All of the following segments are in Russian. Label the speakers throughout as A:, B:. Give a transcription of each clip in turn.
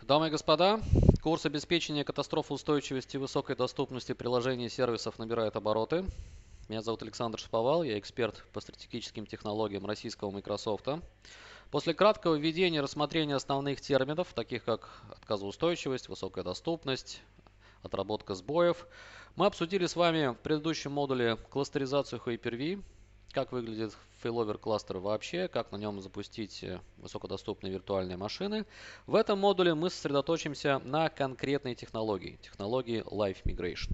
A: Дамы и господа, курс обеспечения катастрофоустойчивости и высокой доступности приложений и сервисов набирает обороты. Меня зовут Александр Шаповал, я эксперт по стратегическим технологиям российского Microsoft. После краткого введения и рассмотрения основных терминов, таких как отказоустойчивость, высокая доступность, отработка сбоев, мы обсудили с вами в предыдущем модуле кластеризацию Hyper-V, как выглядит failover кластер вообще, как на нем запустить высокодоступные виртуальные машины. В этом модуле мы сосредоточимся на конкретной технологии Live Migration.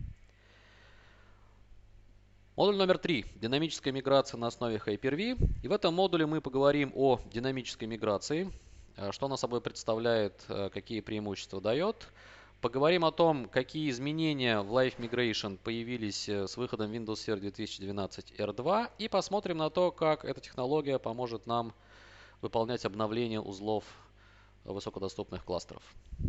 A: Модуль номер 3. Динамическая миграция на основе Hyper-V. И в этом модуле мы поговорим о динамической миграции, что она собой представляет, какие преимущества дает. Поговорим о том, какие изменения в Live Migration появились с выходом Windows Server 2012 R2. И посмотрим на то, как эта технология поможет нам выполнять обновление узлов высокодоступных кластеров.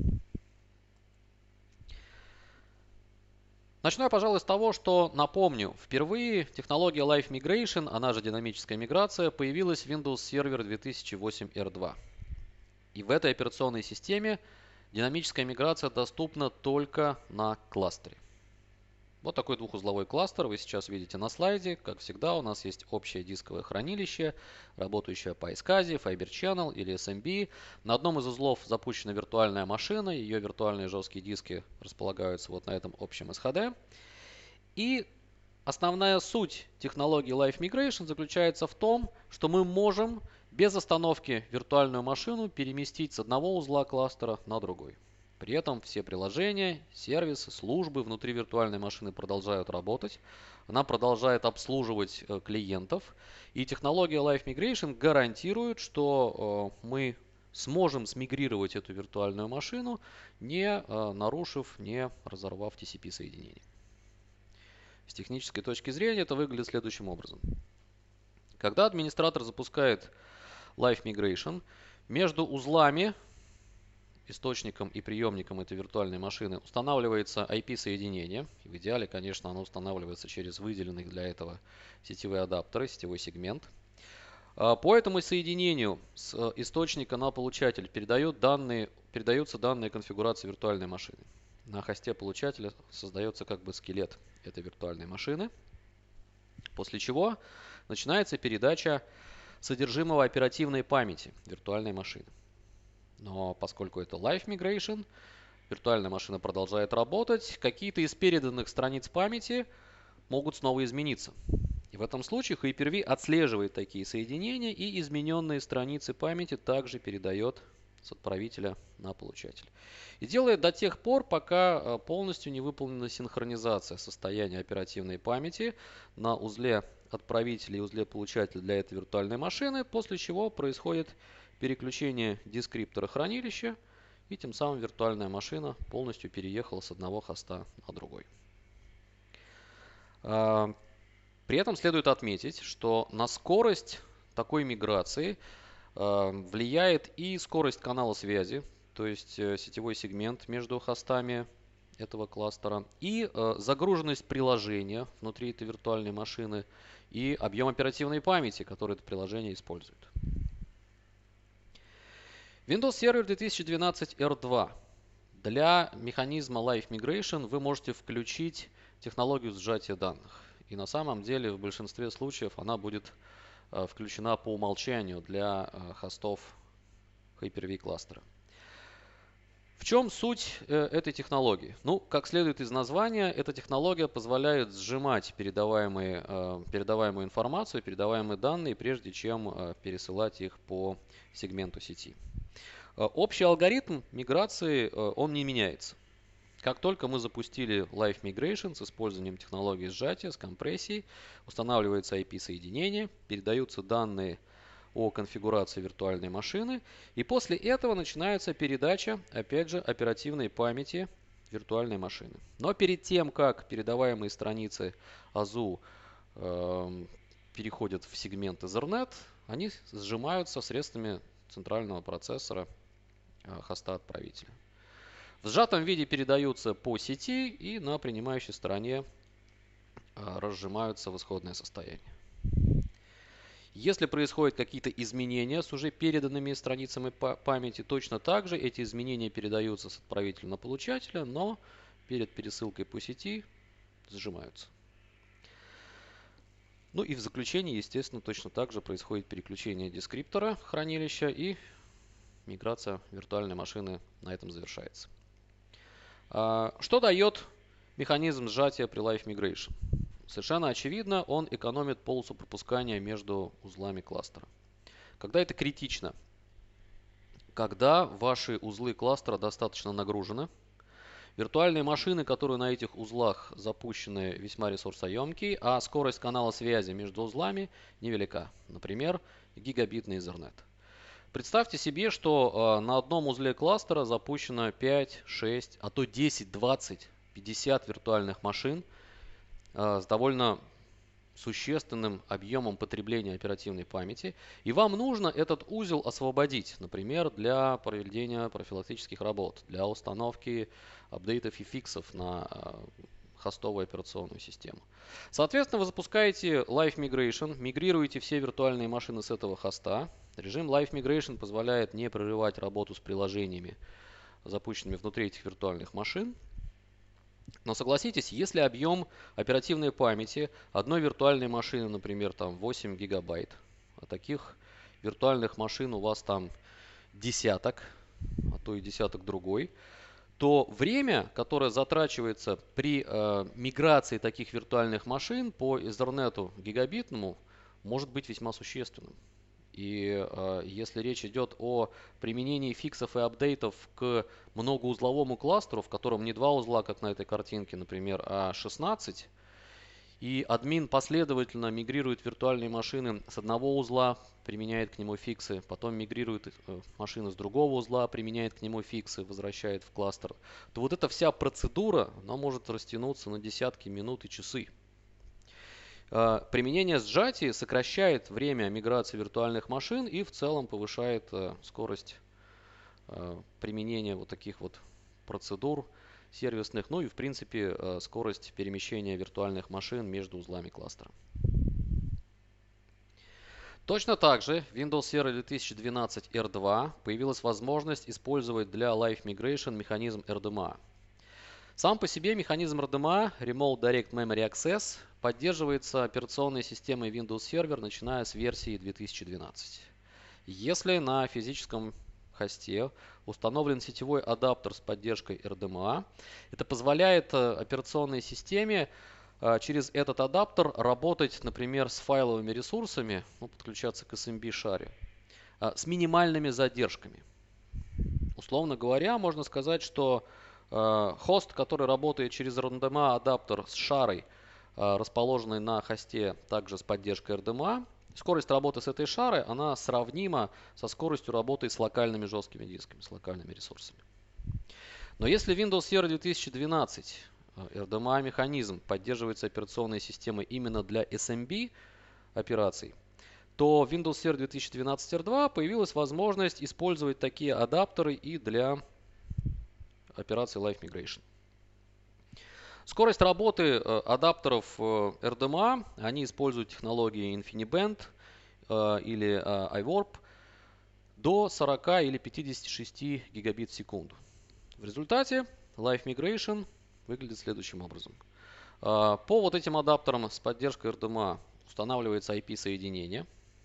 A: Начну я, пожалуй, с того, что напомню, впервые технология Live Migration, она же динамическая миграция, появилась в Windows Server 2008 R2. И в этой операционной системе динамическая миграция доступна только на кластере. Вот такой двухузловой кластер вы сейчас видите на слайде. Как всегда, у нас есть общее дисковое хранилище, работающее по iSCSI, Fiber Channel или SMB. На одном из узлов запущена виртуальная машина, ее виртуальные жесткие диски располагаются вот на этом общем SHD. И основная суть технологии Live Migration заключается в том, что мы можем без остановки виртуальную машину переместить с одного узла кластера на другой. При этом все приложения, сервисы, службы внутри виртуальной машины продолжают работать. Она продолжает обслуживать клиентов. И технология Live Migration гарантирует, что мы сможем смигрировать эту виртуальную машину, не нарушив, не разорвав TCP-соединение. С технической точки зрения это выглядит следующим образом. Когда администратор запускает Live Migration, между узлами, источником и приемником этой виртуальной машины устанавливается IP-соединение. В идеале, конечно, оно устанавливается через выделенные для этого сетевые адаптеры, сетевой сегмент. По этому соединению с источника на получатель передаются данные конфигурации виртуальной машины. На хосте получателя создается как бы скелет этой виртуальной машины, после чего начинается передача содержимого оперативной памяти виртуальной машины. Но поскольку это Live Migration, виртуальная машина продолжает работать, какие-то из переданных страниц памяти могут снова измениться. И в этом случае Hyper-V отслеживает такие соединения и измененные страницы памяти также передает с отправителя на получателя. И делает до тех пор, пока полностью не выполнена синхронизация состояния оперативной памяти на узле отправителя и узле получателя для этой виртуальной машины, после чего происходит переключение дескриптора хранилища, и тем самым виртуальная машина полностью переехала с одного хоста на другой. При этом следует отметить, что на скорость такой миграции влияет и скорость канала связи, то есть сетевой сегмент между хостами этого кластера, и загруженность приложения внутри этой виртуальной машины, и объем оперативной памяти, который это приложение использует. Windows Server 2012 R2. Для механизма Live Migration вы можете включить технологию сжатия данных. И на самом деле в большинстве случаев она будет включена по умолчанию для хостов Hyper-V кластера. В чем суть этой технологии? Ну, как следует из названия, эта технология позволяет сжимать передаваемую информацию, передаваемые данные, прежде чем пересылать их по сегменту сети. Общий алгоритм миграции, он не меняется. Как только мы запустили Live Migration с использованием технологии сжатия, с компрессией, устанавливается IP-соединение, передаются данные о конфигурации виртуальной машины, и после этого начинается передача, опять же, оперативной памяти виртуальной машины. Но перед тем, как передаваемые страницы АЗУ переходят в сегмент Ethernet, они сжимаются средствами центрального процессора хоста отправителя. В сжатом виде передаются по сети и на принимающей стороне разжимаются в исходное состояние. Если происходят какие-то изменения с уже переданными страницами памяти, точно так же эти изменения передаются с отправителя на получателя, но перед пересылкой по сети сжимаются. Ну и в заключение, естественно, точно так же происходит переключение дескриптора хранилища и миграция виртуальной машины на этом завершается. Что дает механизм сжатия при Live Migration? Совершенно очевидно, он экономит полосу пропускания между узлами кластера. Когда это критично? Когда ваши узлы кластера достаточно нагружены, виртуальные машины, которые на этих узлах запущены, весьма ресурсоемкие, а скорость канала связи между узлами невелика. Например, гигабитный Ethernet. Представьте себе, что на одном узле кластера запущено 5, 6, а то 10, 20, 50 виртуальных машин с довольно существенным объемом потребления оперативной памяти. И вам нужно этот узел освободить, например, для проведения профилактических работ, для установки апдейтов и фиксов на хостовую операционную систему. Соответственно, вы запускаете Live Migration, мигрируете все виртуальные машины с этого хоста. Режим Live Migration позволяет не прерывать работу с приложениями, запущенными внутри этих виртуальных машин. Но согласитесь, если объем оперативной памяти одной виртуальной машины, например, там 8 гигабайт, а таких виртуальных машин у вас там десяток, а то и десяток другой, то время, которое затрачивается при миграции таких виртуальных машин по Ethernet гигабитному, может быть весьма существенным. И если речь идет о применении фиксов и апдейтов к многоузловому кластеру, в котором не два узла, как на этой картинке, например, а 16, и админ последовательно мигрирует виртуальные машины с одного узла, применяет к нему фиксы, потом мигрирует машины с другого узла, применяет к нему фиксы, возвращает в кластер, то вот эта вся процедура, она может растянуться на десятки минут и часы. Применение сжатия сокращает время миграции виртуальных машин и в целом повышает скорость применения вот таких вот процедур сервисных, ну и в принципе скорость перемещения виртуальных машин между узлами кластера. Точно так же в Windows Server 2012 R2 появилась возможность использовать для Live Migration механизм RDMA. Сам по себе механизм RDMA, Remote Direct Memory Access, поддерживается операционной системой Windows Server, начиная с версии 2012. Если на физическом хосте установлен сетевой адаптер с поддержкой RDMA, это позволяет операционной системе через этот адаптер работать, например, с файловыми ресурсами, подключаться к SMB-шаре, с минимальными задержками. Условно говоря, можно сказать, что хост, который работает через RDMA адаптер с шарой, расположенной на хосте также с поддержкой RDMA, скорость работы с этой шарой, она сравнима со скоростью работы с локальными жесткими дисками, с локальными ресурсами. Но если Windows Server 2012 RDMA механизм поддерживается операционной системой именно для SMB операций, то в Windows Server 2012 R2 появилась возможность использовать такие адаптеры и для операции Live Migration. Скорость работы адаптеров RDMA, они используют технологии InfiniBand или iWarp до 40 или 56 гигабит в секунду. В результате Live Migration выглядит следующим образом. По вот этим адаптерам с поддержкой RDMA устанавливается IP-соединение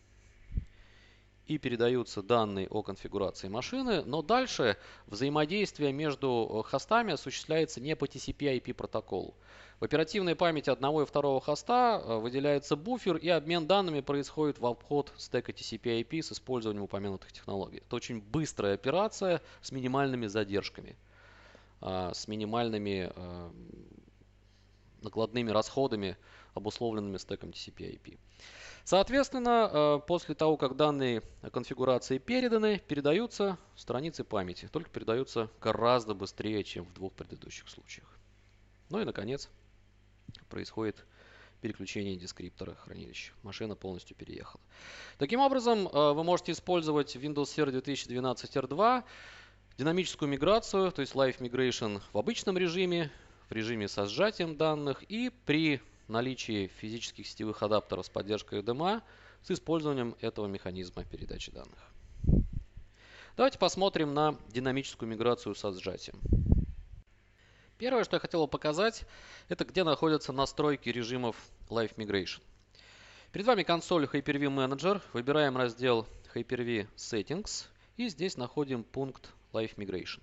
A: и передаются данные о конфигурации машины, но дальше взаимодействие между хостами осуществляется не по TCP/IP протоколу. В оперативной памяти одного и второго хоста выделяется буфер, и обмен данными происходит в обход стека TCP/IP с использованием упомянутых технологий. Это очень быстрая операция с минимальными задержками, с минимальными накладными расходами, обусловленными стеком TCP/IP. Соответственно, после того, как данные о конфигурации переданы, передаются страницы памяти, только передаются гораздо быстрее, чем в двух предыдущих случаях. Ну и, наконец, происходит переключение дескриптора хранилища. Машина полностью переехала. Таким образом, вы можете использовать Windows Server 2012 R2 динамическую миграцию, то есть Live Migration в обычном режиме, в режиме со сжатием данных и при наличии физических сетевых адаптеров с поддержкой RDMA с использованием этого механизма передачи данных. Давайте посмотрим на динамическую миграцию со сжатием. Первое, что я хотел показать, это где находятся настройки режимов Live Migration. Перед вами консоль Hyper-V Manager. Выбираем раздел Hyper-V Settings и здесь находим пункт Live Migration.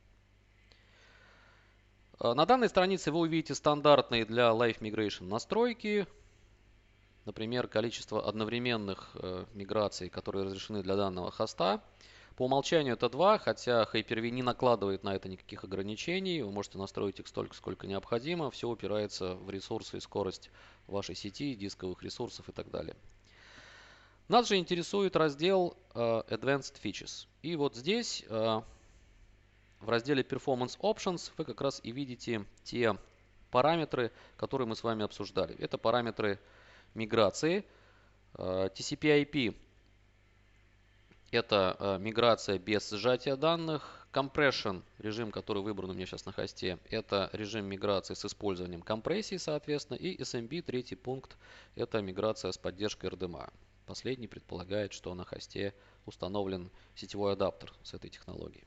A: На данной странице вы увидите стандартные для Live Migration настройки. Например, количество одновременных миграций, которые разрешены для данного хоста. По умолчанию это 2, хотя Hyper-V не накладывает на это никаких ограничений. Вы можете настроить их столько, сколько необходимо. Все упирается в ресурсы и скорость вашей сети, дисковых ресурсов и так далее. Нас же интересует раздел Advanced Features. И вот здесь в разделе Performance Options вы как раз и видите те параметры, которые мы с вами обсуждали. Это параметры миграции. TCP/IP – это миграция без сжатия данных. Compression, режим, который выбран у меня сейчас на хосте, это режим миграции с использованием компрессии, соответственно. И SMB, третий пункт, это миграция с поддержкой RDMA. Последний предполагает, что на хосте установлен сетевой адаптер с этой технологией.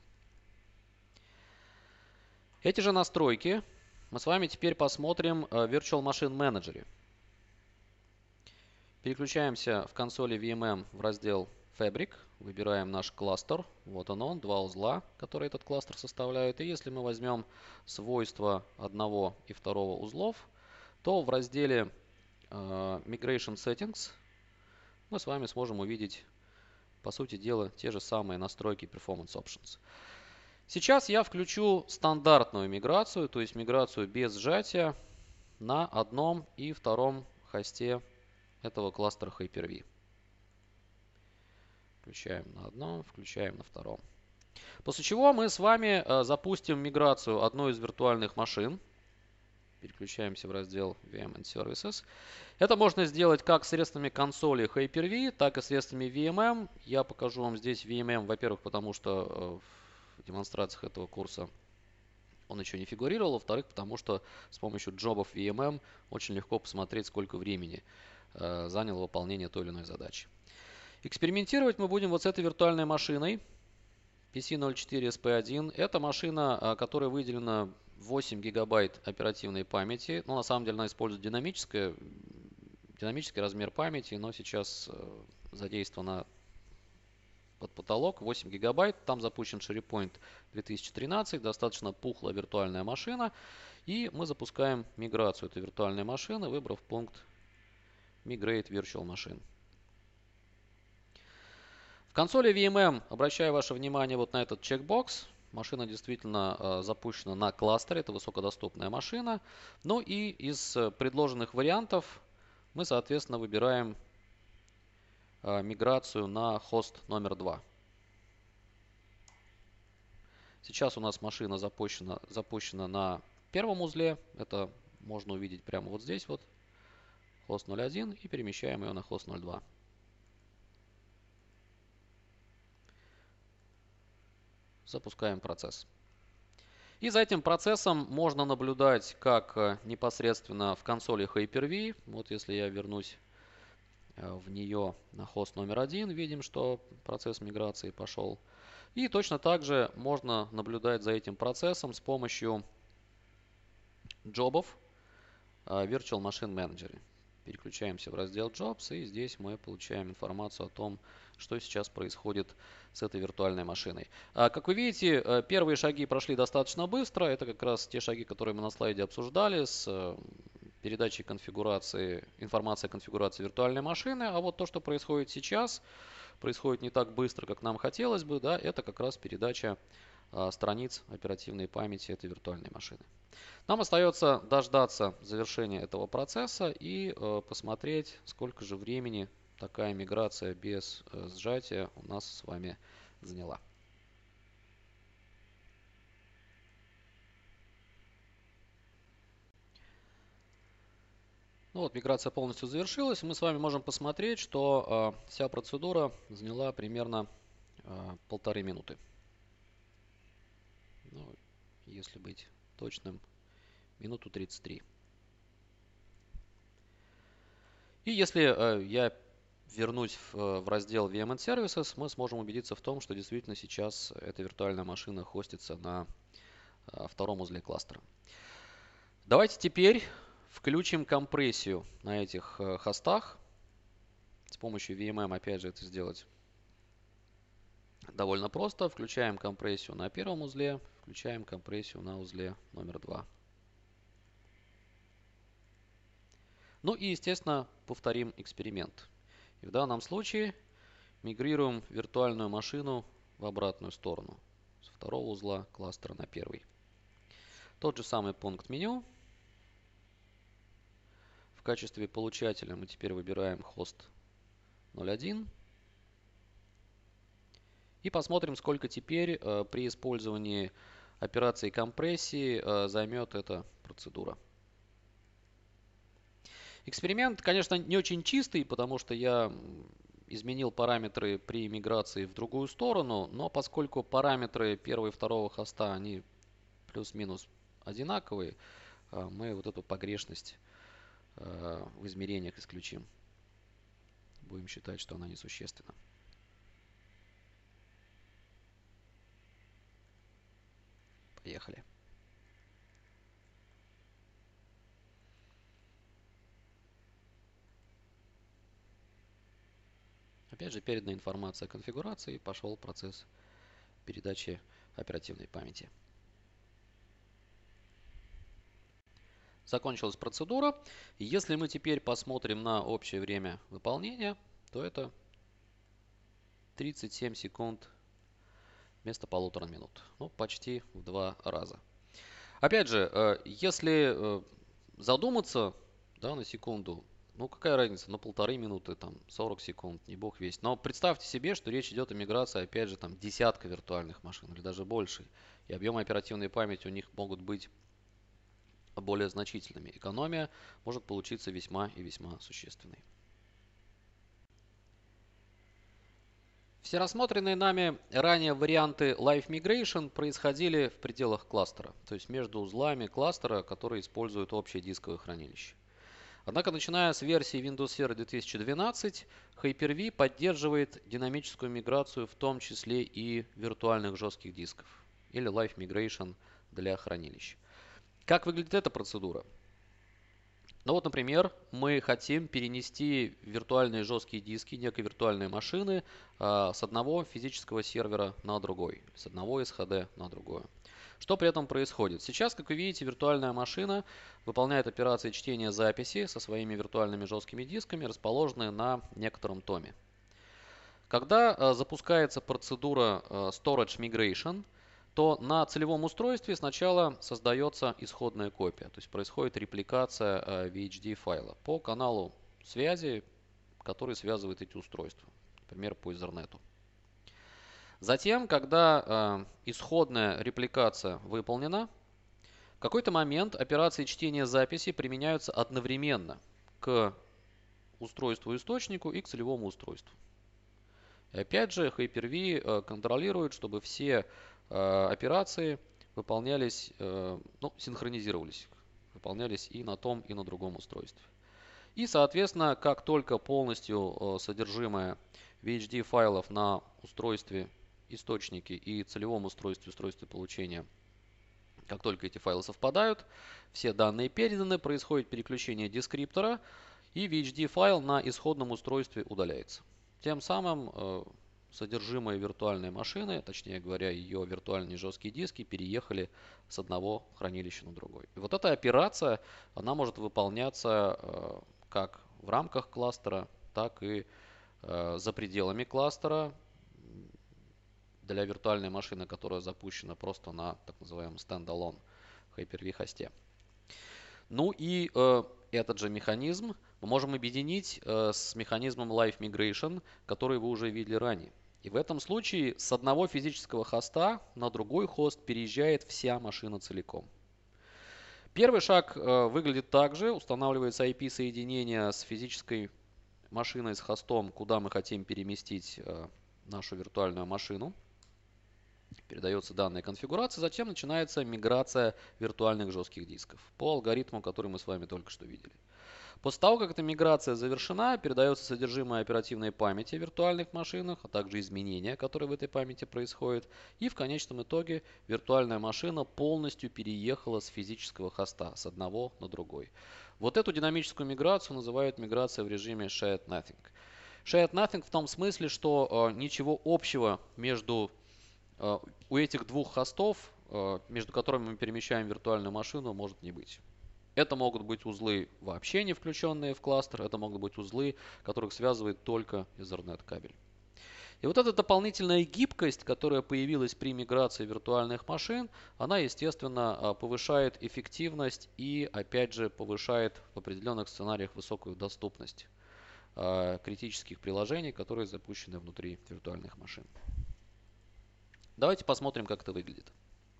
A: Эти же настройки мы с вами теперь посмотрим в Virtual Machine Manager. Переключаемся в консоли VMM в раздел Fabric, выбираем наш кластер, вот он, два узла, которые этот кластер составляют. И если мы возьмем свойства одного и второго узлов, то в разделе Migration Settings мы с вами сможем увидеть, по сути дела, те же самые настройки Performance Options. Сейчас я включу стандартную миграцию, то есть миграцию без сжатия на одном и втором хосте этого кластера Hyper-V. Включаем на одном, включаем на втором. После чего мы с вами запустим миграцию одной из виртуальных машин. Переключаемся в раздел VM and Services. Это можно сделать как средствами консоли Hyper-V, так и средствами VMM. Я покажу вам здесь VMM, во-первых, потому что в демонстрациях этого курса он еще не фигурировал. Во-вторых, потому что с помощью джобов VMM очень легко посмотреть, сколько времени заняло выполнение той или иной задачи. Экспериментировать мы будем вот с этой виртуальной машиной PC04SP1. Это машина, которая выделена 8 гигабайт оперативной памяти. Но на самом деле она использует динамический размер памяти, но сейчас задействована под потолок 8 гигабайт. Там запущен SharePoint 2013, достаточно пухлая виртуальная машина. И мы запускаем миграцию этой виртуальной машины, выбрав пункт Migrate Virtual Machine. В консоли VMM обращаю ваше внимание вот на этот чекбокс. Машина действительно запущена на кластере, это высокодоступная машина. Ну и из предложенных вариантов мы, соответственно, выбираем миграцию на хост номер 2. Сейчас у нас машина запущена на первом узле. Это можно увидеть прямо вот здесь вот. Хост 0.1 и перемещаем ее на хост 0.2. Запускаем процесс. И за этим процессом можно наблюдать как непосредственно в консоли Hyper-V. Вот если я вернусь в нее на хост номер 1, видим, что процесс миграции пошел. И точно так же можно наблюдать за этим процессом с помощью джобов Virtual Machine Manager. Переключаемся в раздел Jobs, и здесь мы получаем информацию о том, что сейчас происходит с этой виртуальной машиной. Как вы видите, первые шаги прошли достаточно быстро. Это как раз те шаги, которые мы на слайде обсуждали, с передачей конфигурации, информации о конфигурации виртуальной машины. А вот то, что происходит сейчас, происходит не так быстро, как нам хотелось бы. Да, это как раз передача страниц оперативной памяти этой виртуальной машины. Нам остается дождаться завершения этого процесса и посмотреть, сколько же времени такая миграция без сжатия у нас с вами заняла. Ну вот, миграция полностью завершилась. Мы с вами можем посмотреть, что вся процедура заняла примерно 1,5 минуты. Ну, если быть точным, минуту 33. И если я вернуть в раздел VMN Services, мы сможем убедиться в том, что действительно сейчас эта виртуальная машина хостится на втором узле кластера. Давайте теперь включим компрессию на этих хостах. С помощью VMM, опять же, это сделать довольно просто. Включаем компрессию на первом узле, включаем компрессию на узле номер 2. Ну и, естественно, повторим эксперимент. И в данном случае мигрируем виртуальную машину в обратную сторону. С второго узла кластера на первый. Тот же самый пункт меню. В качестве получателя мы теперь выбираем хост 0.1. И посмотрим, сколько теперь при использовании операции компрессии займет эта процедура. Эксперимент, конечно, не очень чистый, потому что я изменил параметры при миграции в другую сторону, но поскольку параметры первого и второго хоста, они плюс-минус одинаковые, мы вот эту погрешность в измерениях исключим. Будем считать, что она несущественна. Поехали. Опять же, передана информация о конфигурации, пошел процесс передачи оперативной памяти. Закончилась процедура. Если мы теперь посмотрим на общее время выполнения, то это 37 секунд вместо 1,5 минут. Ну, почти в 2 раза. Опять же, если задуматься, да, на секунду, ну какая разница, на 1,5 минуты, там 40 секунд, не бог весть. Но представьте себе, что речь идет о миграции, опять же, там десятка виртуальных машин или даже больше. И объемы оперативной памяти у них могут быть более значительными. Экономия может получиться весьма и весьма существенной. Все рассмотренные нами ранее варианты Live Migration происходили в пределах кластера, то есть между узлами кластера, которые используют общее дисковое хранилище. Однако, начиная с версии Windows Server 2012, Hyper-V поддерживает динамическую миграцию, в том числе и виртуальных жестких дисков, или Live Migration для хранилища. Как выглядит эта процедура? Ну вот, например, мы хотим перенести виртуальные жесткие диски некой виртуальной машины с одного физического сервера на другой, с одного SHD на другое. Что при этом происходит? Сейчас, как вы видите, виртуальная машина выполняет операции чтения записи со своими виртуальными жесткими дисками, расположенные на некотором томе. Когда запускается процедура Storage Migration, то на целевом устройстве сначала создается исходная копия, то есть происходит репликация VHD файла по каналу связи, который связывает эти устройства, например, по Ethernet. Затем, когда исходная репликация выполнена, в какой-то момент операции чтения записи применяются одновременно к устройству-источнику и к целевому устройству. И опять же, Hyper-V контролирует, чтобы все операции выполнялись, синхронизировались, выполнялись и на том, и на другом устройстве. И, соответственно, как только полностью содержимое VHD файлов на устройстве источники и целевом устройстве получения, как только эти файлы совпадают, все данные переданы, происходит переключение дескриптора, и VHD файл на исходном устройстве удаляется. Тем самым содержимое виртуальной машины, точнее говоря, ее виртуальные жесткие диски переехали с одного хранилища на другой. И вот эта операция, она может выполняться как в рамках кластера, так и за пределами кластера для виртуальной машины, которая запущена просто на так называемом standalone Hyper-V хосте. Ну и этот же механизм мы можем объединить с механизмом Live Migration, который вы уже видели ранее. И в этом случае с одного физического хоста на другой хост переезжает вся машина целиком. Первый шаг выглядит так же. Устанавливается IP-соединение с физической машиной, с хостом, куда мы хотим переместить нашу виртуальную машину. Передается данная конфигурация, затем начинается миграция виртуальных жестких дисков по алгоритму, который мы с вами только что видели. После того, как эта миграция завершена, передается содержимое оперативной памяти в виртуальных машинах, а также изменения, которые в этой памяти происходят. И в конечном итоге виртуальная машина полностью переехала с физического хоста с одного на другой. Вот эту динамическую миграцию называют миграция в режиме Shared Nothing. Shared Nothing в том смысле, что ничего общего у этих двух хостов, между которыми мы перемещаем виртуальную машину, может не быть. Это могут быть узлы вообще не включенные в кластер, это могут быть узлы, которых связывает только Ethernet кабель. И вот эта дополнительная гибкость, которая появилась при миграции виртуальных машин, она, естественно, повышает эффективность и, опять же, повышает в определенных сценариях высокую доступность критических приложений, которые запущены внутри виртуальных машин. Давайте посмотрим, как это выглядит.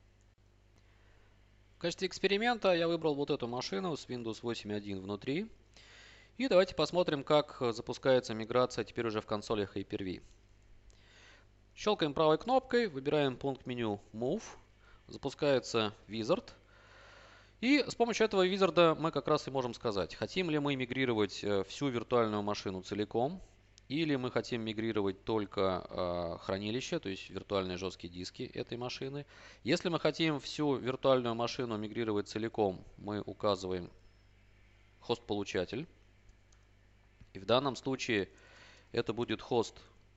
A: В качестве эксперимента я выбрал вот эту машину с Windows 8.1 внутри. И давайте посмотрим, как запускается миграция теперь уже в консолях Hyper-V. Щелкаем правой кнопкой, выбираем пункт меню Move. Запускается Wizard. И с помощью этого визарда мы как раз и можем сказать, хотим ли мы мигрировать всю виртуальную машину целиком, или мы хотим мигрировать только хранилище, то есть виртуальные жесткие диски этой машины. Если мы хотим всю виртуальную машину мигрировать целиком, мы указываем хост-получатель. И в данном случае это будет хост,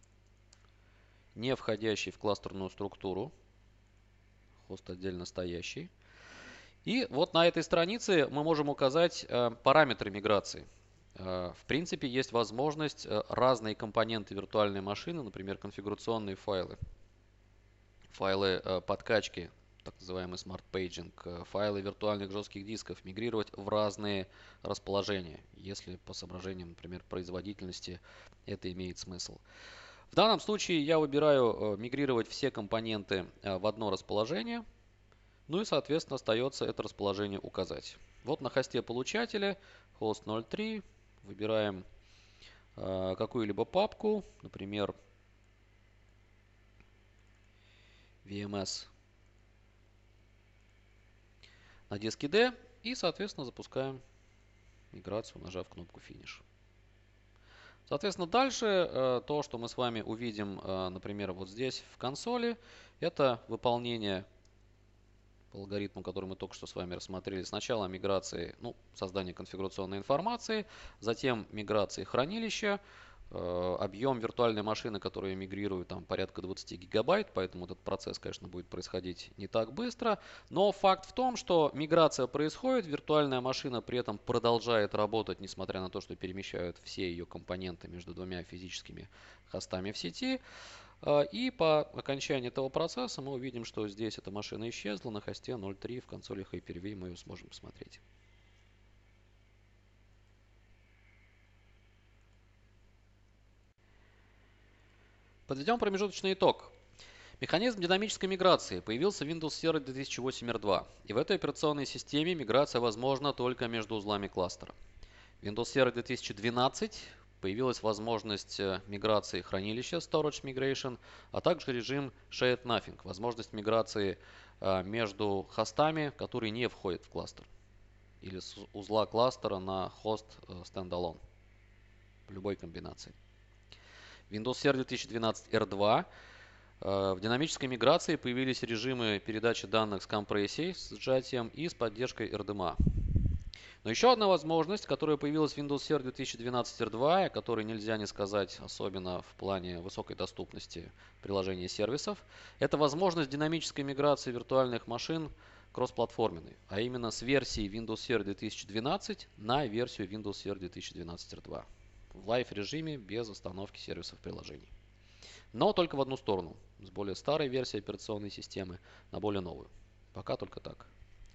A: не входящий в кластерную структуру, хост отдельно стоящий. И вот на этой странице мы можем указать параметры миграции. В принципе, есть возможность разные компоненты виртуальной машины, например, конфигурационные файлы, файлы подкачки, так называемый Smart Paging, файлы виртуальных жестких дисков мигрировать в разные расположения, если по соображениям, например, производительности это имеет смысл. В данном случае я выбираю мигрировать все компоненты в одно расположение, ну и, соответственно, остается это расположение указать. Вот на хосте получателя, host 03, выбираем какую-либо папку, например, VMS на диске D, и, соответственно, запускаем миграцию, нажав кнопку Finish. Соответственно, дальше то, что мы с вами увидим, например, вот здесь в консоли, это выполнение по алгоритму, который мы только что с вами рассмотрели. Сначала миграции, создание конфигурационной информации, затем миграции хранилища, объем виртуальной машины, которая мигрирует, там порядка 20 гигабайт, поэтому этот процесс, конечно, будет происходить не так быстро. Но факт в том, что миграция происходит, виртуальная машина при этом продолжает работать, несмотря на то, что перемещают все ее компоненты между двумя физическими хостами в сети. И по окончании этого процесса мы увидим, что здесь эта машина исчезла на хосте 0.3 в консоли Hyper-V, мы ее сможем посмотреть. Подведем промежуточный итог. Механизм динамической миграции появился в Windows Server 2008 R2, и в этой операционной системе миграция возможна только между узлами кластера. В Windows Server 2012 появилась возможность миграции хранилища Storage Migration, а также режим Shared Nothing, возможность миграции между хостами, которые не входят в кластер, или с узла кластера на хост Standalone в любой комбинации. В Windows Server 2012 R2 в динамической миграции появились режимы передачи данных с компрессией, с сжатием и с поддержкой RDMA. Но еще одна возможность, которая появилась в Windows Server 2012 R2, о которой нельзя не сказать, особенно в плане высокой доступности приложений и сервисов, это возможность динамической миграции виртуальных машин кроссплатформенной, а именно с версии Windows Server 2012 на версию Windows Server 2012 R2 в лайв-режиме без остановки сервисов приложений. Но только в одну сторону, с более старой версии операционной системы на более новую. Пока только так.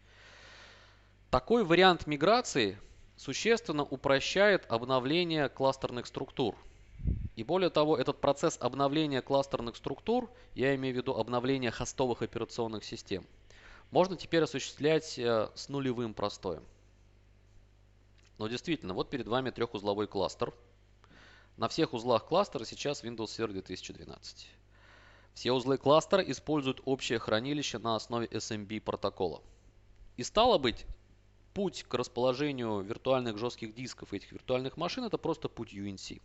A: Такой вариант миграции существенно упрощает обновление кластерных структур. И более того, этот процесс обновления кластерных структур, я имею в виду обновление хостовых операционных систем, можно теперь осуществлять с нулевым простоем. Но действительно, вот перед вами трехузловой кластер. На всех узлах кластера сейчас Windows Server 2012. Все узлы кластера используют общее хранилище на основе SMB протокола. И стало быть, путь к расположению виртуальных жестких дисков этих виртуальных машин — это просто путь UNC.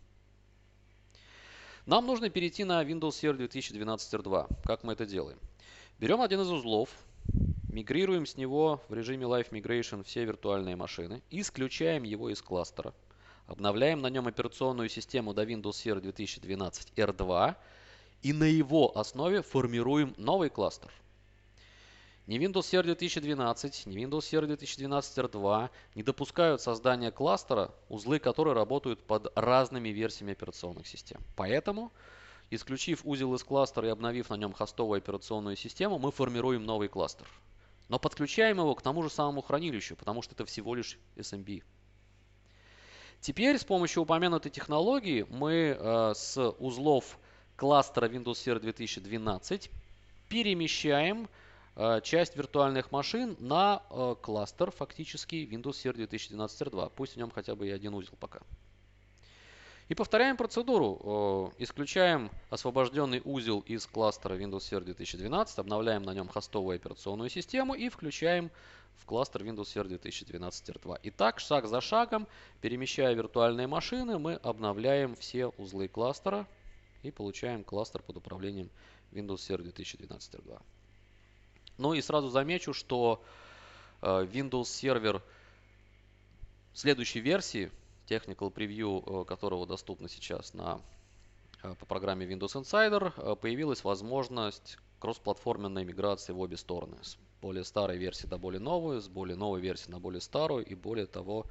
A: Нам нужно перейти на Windows Server 2012 R2. Как мы это делаем? Берем один из узлов, мигрируем с него в режиме Live Migration все виртуальные машины, исключаем его из кластера, обновляем на нем операционную систему до Windows Server 2012 R2 и на его основе формируем новый кластер. Ни Windows Server 2012, ни Windows Server 2012 R2 не допускают создания кластера, узлы которые работают под разными версиями операционных систем. Поэтому, исключив узел из кластера и обновив на нем хостовую операционную систему, мы формируем новый кластер. Но подключаем его к тому же самому хранилищу, потому что это всего лишь SMB. Теперь с помощью упомянутой технологии мы с узлов кластера Windows Server 2012 перемещаем часть виртуальных машин на кластер фактически Windows Server 2012 R2. Пусть в нем хотя бы и один узел пока. И повторяем процедуру. Исключаем освобожденный узел из кластера Windows Server 2012, обновляем на нем хостовую операционную систему и включаем в кластер Windows Server 2012 R2. И так, шаг за шагом, перемещая виртуальные машины, мы обновляем все узлы кластера и получаем кластер под управлением Windows Server 2012 R2. Ну и сразу замечу, что Windows Server следующей версии, Technical Preview которого доступна сейчас по программе Windows Insider, появилась возможность кроссплатформенной миграции в обе стороны. С более старой версии на более новую, с более новой версии на более старую. И более того,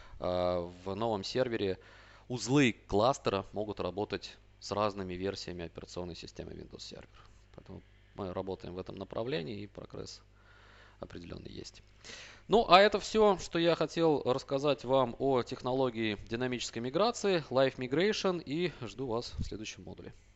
A: в новом сервере узлы кластера могут работать с разными версиями операционной системы Windows Server. Поэтому мы работаем в этом направлении, и прогресс определенный есть. Ну, а это все, что я хотел рассказать вам о технологии динамической миграции, Live Migration, и жду вас в следующем модуле.